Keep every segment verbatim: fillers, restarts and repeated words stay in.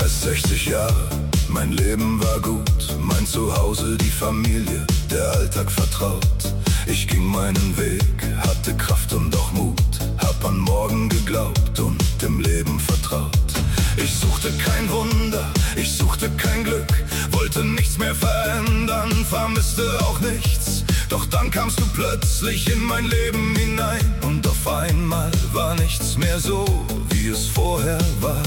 fast sechzig Jahre, mein Leben war gut, mein Zuhause, die Familie, der Alltag vertraut. Ich ging meinen Weg, hatte Kraft und auch Mut, hab an morgen geglaubt und dem Leben vertraut. Ich suchte kein Wunder, ich suchte kein Glück, wollte nichts mehr verändern, vermisste auch nichts. Doch dann kamst du plötzlich in mein Leben hinein und auf einmal war nichts mehr so, wie es vorher war.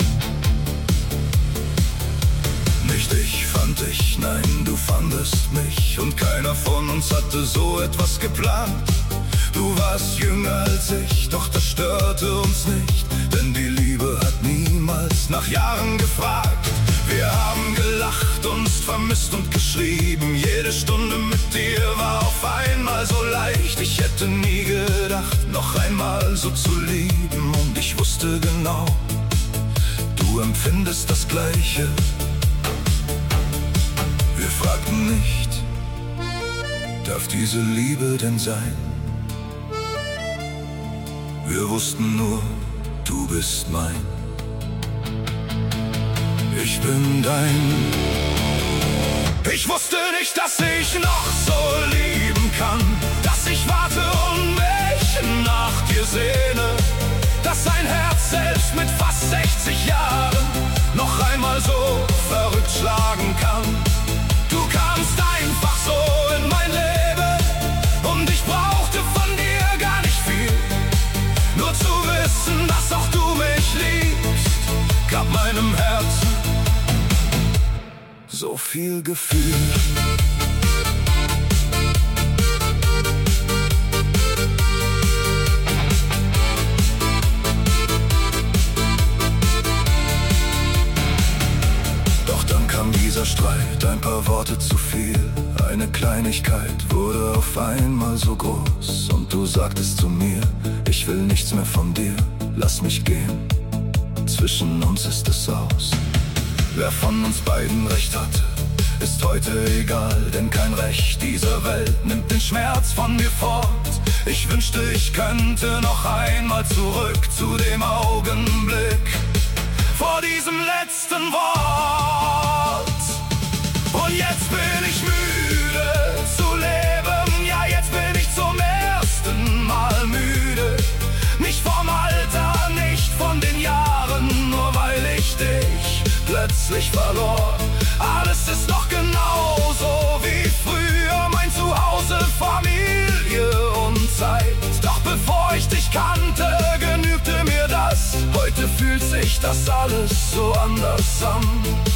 Nicht ich fand dich, nein, du fandest mich, und keiner von uns hatte so etwas geplant. Du warst jünger als ich, doch das störte uns nicht, denn die Liebe hat niemals nach Jahren gefragt. Wir haben gelacht, uns vermisst und geschrieben, jede Stunde mit dir war auf einmal so leicht. Ich hätte nie gedacht, noch einmal so zu lieben, und ich wusste genau, du empfindest das Gleiche. Wir fragten nicht, darf diese Liebe denn sein? Wir wussten nur, du bist mein. Ich bin dein. Ich wusste nicht, dass ich noch so lieben kann, dass ich warte und mich nach dir sehne, dass ein Herz selbst mit fast sechzig Jahren noch einmal so verrückt schlagen kann. Du kamst einfach so in mein Leben und ich brauchte von dir gar nicht viel, nur zu wissen, dass auch du mich liebst, gab meinem Herzen so viel Gefühl. Doch dann kam dieser Streit, ein paar Worte zu viel. Eine Kleinigkeit wurde auf einmal so groß, und du sagtest zu mir, ich will nichts mehr von dir, lass mich gehen, zwischen uns ist es aus. Wer von uns beiden recht hatte, ist heute egal, denn kein Recht dieser Welt nimmt den Schmerz von mir fort. Ich wünschte, ich könnte noch einmal zurück zu dem Augenblick vor diesem letzten Wort. Und jetzt bin ich müde zu leben, ja, jetzt bin ich zum ersten Mal müde. Nicht vom Alter, nicht von den Jahren, nur weil ich dich plötzlich verlor. Alles ist noch genauso wie früher, mein Zuhause, Familie und Zeit. Doch bevor ich dich kannte, genügte mir das. Heute fühlt sich das alles so anders an.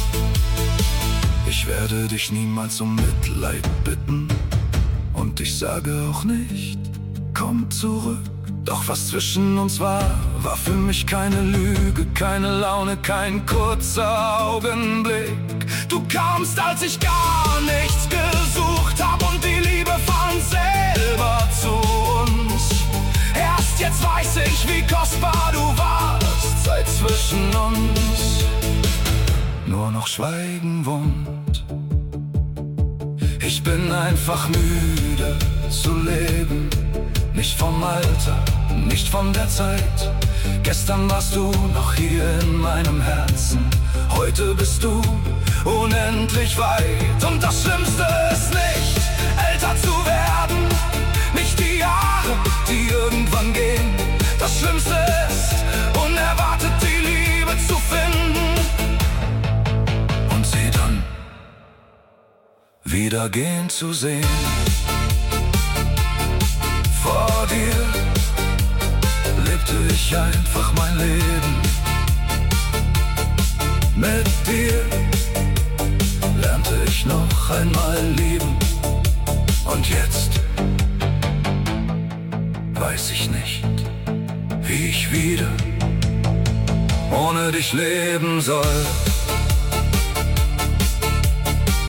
Ich werde dich niemals um Mitleid bitten, und ich sage auch nicht, komm zurück. Doch was zwischen uns war, war für mich keine Lüge, keine Laune, kein kurzer Augenblick. Du kamst, als ich gar nichts gesucht hab, und die Liebe fand selber zu uns. Erst jetzt weiß ich, wie kostbar du warst, seit zwischen uns nur noch Schweigen wohnt. Ich bin einfach müde zu leben, nicht vom Alter, nicht von der Zeit. Gestern warst du noch hier in meinem Herzen, heute bist du unendlich weit. Und das Schlimmste ist nicht, älter zu werden, nicht die Jahre, die irgendwann gehen. Das Schlimmste ist, unerwartet die Liebe zu finden und sie dann wieder gehen zu sehen. Vor dir lebte ich einfach mein Leben. Mit dir lernte ich noch einmal lieben. Und jetzt weiß ich nicht, wie ich wieder ohne dich leben soll.